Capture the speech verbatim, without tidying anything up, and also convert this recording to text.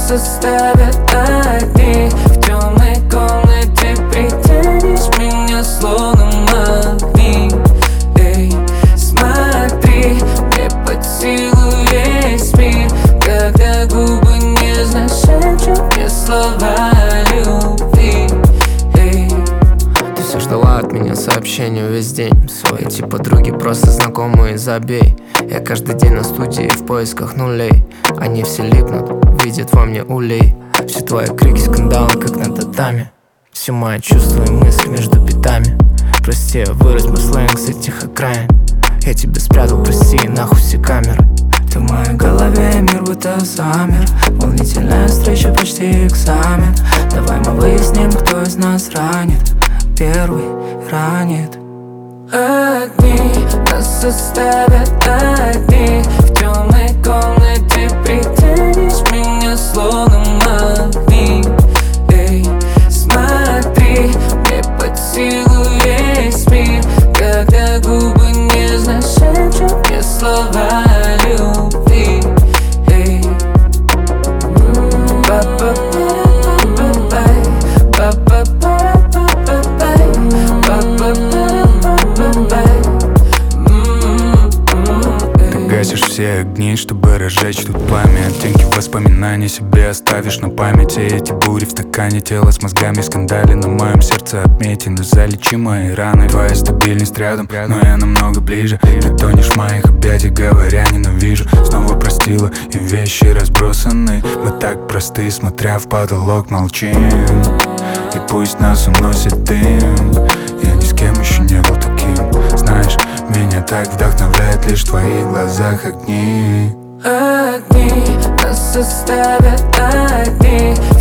нас оставят одни. В темной комнате притянешь меня словно магнит. Эй, смотри, мне под силу весь мир, когда губы нежно шепчут мне слова любви. Эй. Ты все ждала от меня сообщения весь день. Эти подруги просто знакомые, забей. Я каждый день на студии в поисках нулей. Они все липнут, видят во мне улей. Все твои крики, скандалы, как на татами. Все мои чувства и мысли между битами. Прости, я вырос бы сленг с этих окраин. Я тебя спрятал, прости, нахуй все камеры. Ты в моей голове, мир будто замер. Волнительная встреча, почти экзамен. Давай мы выясним, кто из нас ранит. Первый ранит. Одни нас оставят одни. В темной комнате притянешь меня словно магнит. Эй, смотри, мне под силу весь мир, когда губы нежно шепчут мне слова любви. Эй, гасишь все огни, чтобы разжечь тут пламя. Оттенки воспоминаний себе оставишь на памяти. Эти бури в стакане, тело с мозгами скандали. На моем сердце отметины, залечи мои раны. Твоя стабильность рядом, но я намного ближе. Ты тонешь в моих объятиях, говоря ненавижу. Снова простила, и вещи разбросаны. Мы так просты, смотря в потолок молчим. И пусть нас уносит дым, я ни с кем еще не был таким. Знаешь, меня так вдохновляет лишь в твоих глазах огни. Одни нас оставят одни.